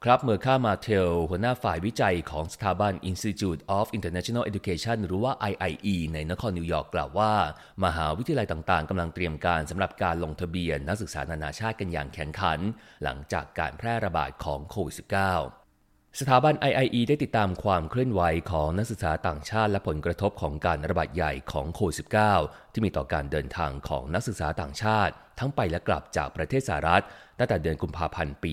ครับเมอร์ค่ามาเทลหัวหน้าฝ่ายวิจัยของสถาบัน Institute of International Education หรือว่า IIE ในนครนิวยอร์กกล่าวว่ามหาวิทยาลัยต่างๆกำลังเตรียมการสำหรับการลงทะเบียนนักศึกษานานาชาติกันอย่างแข่งขันหลังจากการแพร่ระบาดของโควิด -19 สถาบัน IIE ได้ติดตามความเคลื่อนไหวของนักศึกษาต่างชาติและผลกระทบของการระบาดใหญ่ของโควิด -19 ที่มีต่อการเดินทางของนักศึกษาต่างชาติทั้งไปและกลับจากประเทศสหรัฐตั้งแต่เดือนกุมภาพันธ์ปี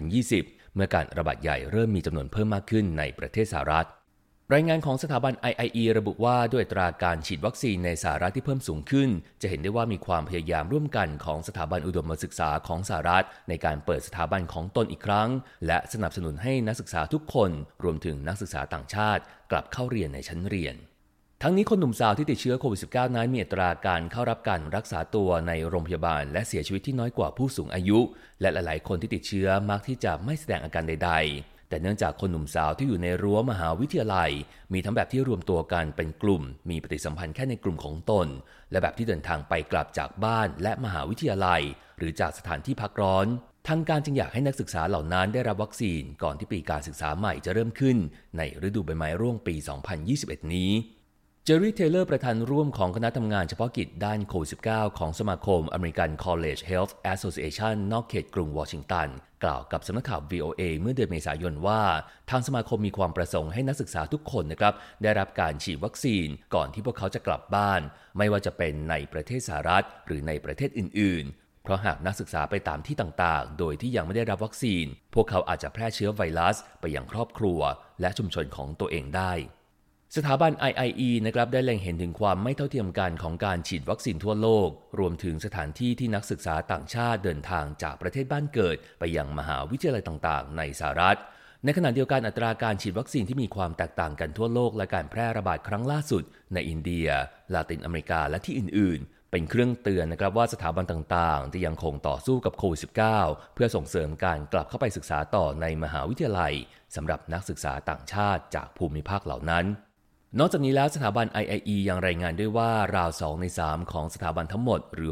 2020 เมื่อการระบาดใหญ่เริ่มมีจำนวนเพิ่มมากขึ้นในประเทศสหรัฐรายงานของสถาบัน IIE ระบุว่าด้วยอัตราการฉีดวัคซีนในสหรัฐที่เพิ่มสูงขึ้นจะเห็นได้ว่ามีความพยายามร่วมกันของสถาบันอุดมศึกษาของสหรัฐในการเปิดสถาบันของตนอีกครั้งและสนับสนุนให้นักศึกษาทุกคนรวมถึงนักศึกษาต่างชาติกลับเข้าเรียนในชั้นเรียนทั้งนี้คนหนุ่มสาวที่ติดเชื้อโควิด -19 นั้นมีอัตราการเข้ารับการรักษาตัวในโรงพยาบาลและเสียชีวิตที่น้อยกว่าผู้สูงอายุและหลายๆคนที่ติดเชื้อมักที่จะไม่แสดงอาการใดๆแต่เนื่องจากคนหนุ่มสาวที่อยู่ในรั้วมหาวิทยาลัยมีทั้งแบบที่รวมตัวกันเป็นกลุ่มมีปฏิสัมพันธ์แค่ในกลุ่มของตนและแบบที่เดินทางไปกลับจากบ้านและมหาวิทยาลัยหรือจากสถานที่พักร้อนทางการจึงอยากให้นักศึกษาเหล่านั้นได้รับวัคซีนก่อนที่ปีการศึกษาใหม่จะเริ่มขึ้นในฤดูใบไม้ร่วงปี 2021 นี้เจอร์รี่ เทย์เลอร์ประธานร่วมของคณะทำงานเฉพาะกิจด้านโควิด -19 ของสมาคม American College Health Association นอกเขตกรุงวอชิงตันกล่าวกับสำนักข่าว VOA เมื่อเดือนเมษายนว่าทางสมาคมมีความประสงค์ให้นักศึกษาทุกคนนะครับได้รับการฉีดวัคซีนก่อนที่พวกเขาจะกลับบ้านไม่ว่าจะเป็นในประเทศสหรัฐหรือในประเทศอื่นๆเพราะหากนักศึกษาไปตามที่ต่างๆโดยที่ยังไม่ได้รับวัคซีนพวกเขาอาจจะแพร่เชื้อไวรัสไปยังครอบครัวและชุมชนของตัวเองได้สถาบัน IIE นะครับได้เล็งเห็นถึงความไม่เท่าเทียมกันของการฉีดวัคซีนทั่วโลกรวมถึงสถานที่ที่นักศึกษาต่างชาติเดินทางจากประเทศบ้านเกิดไปยังมหาวิทยาลัยต่างๆในสหรัฐในขณะเดียวกันอัตราการฉีดวัคซีนที่มีความแตกต่างกันทั่วโลกและการแพร่ระบาดครั้งล่าสุดในอินเดียลาตินอเมริกาและที่อื่นๆเป็นเครื่องเตือนนะครับว่าสถาบันต่างๆจะยังคงต่อสู้กับโควิด -19 เพื่อส่งเสริมการกลับเข้าไปศึกษาต่อในมหาวิทยาลัยสำหรับนักศึกษาต่างชาติจากภูมิภาคเหล่านั้นนอกจากนี้แล้วสถาบัน IIE ยังรายงานด้วยว่าราว2ใน3ของสถาบันทั้งหมดหรือ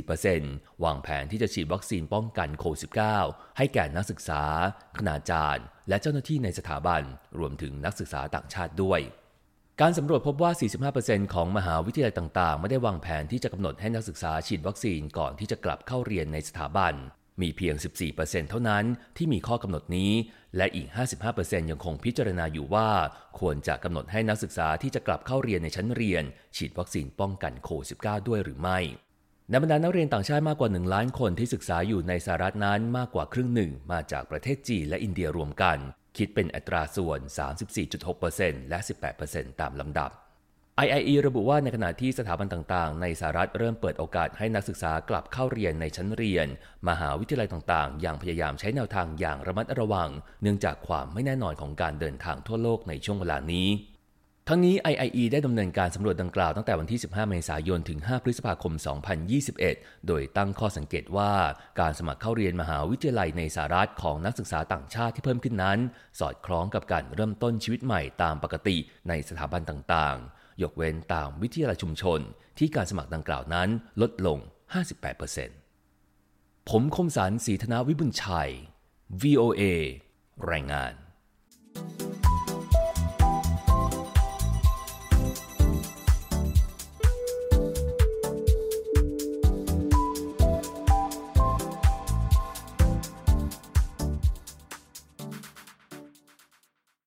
64% วางแผนที่จะฉีดวัคซีนป้องกันโควิด -19 ให้แก่นักศึกษาคณาจารย์และเจ้าหน้าที่ในสถาบันรวมถึงนักศึกษาต่างชาติด้วยการสำรวจพบว่า 45% ของมหาวิทยาลัยต่างๆไม่ได้วางแผนที่จะกำหนดให้นักศึกษาฉีดวัคซีนก่อนที่จะกลับเข้าเรียนในสถาบันมีเพียง 14% เท่านั้นที่มีข้อกำหนดนี้และอีก 55% ยังคงพิจารณาอยู่ว่าควรจะกำหนดให้นักศึกษาที่จะกลับเข้าเรียนในชั้นเรียนฉีดวัคซีนป้องกันโควิด -19 ด้วยหรือไม่ในบรรดานักเรียนต่างชาติมากกว่า 1 ล้านคนที่ศึกษาอยู่ในสหรัฐนั้นมากกว่าครึ่งหนึ่งมาจากประเทศจีนและอินเดียรวมกันคิดเป็นอัตราส่วน 34.6% และ 18% ตามลำดับIIE ระบุว่าในขณะที่สถาบันต่างๆในสหรัฐเริ่มเปิดโอกาสให้นักศึกษากลับเข้าเรียนในชั้นเรียนมหาวิทยาลัยต่างๆยังพยายามใช้แนวทางอย่างระมัดระวังเนื่องจากความไม่แน่นอนของการเดินทางทั่วโลกในช่วงเวลานี้ทั้งนี้ IIE ได้ดำเนินการสำรวจดังกล่าวตั้งแต่วันที่ 15 เมษายนถึง 5 พฤษภาคม 2021 โดยตั้งข้อสังเกตว่าการสมัครเข้าเรียนมหาวิทยาลัยในสหรัฐของนักศึกษาต่างชาติที่เพิ่มขึ้นนั้นสอดคล้องกับการเริ่มต้นชีวิตใหม่ตามปกติในสถาบันต่างๆยกเว้นตามวิทยาลัยชุมชนที่การสมัครดังกล่าวนั้นลดลง 58% ผมคมสันต์ ศรีธนวิบุญชัย VOA รายงาน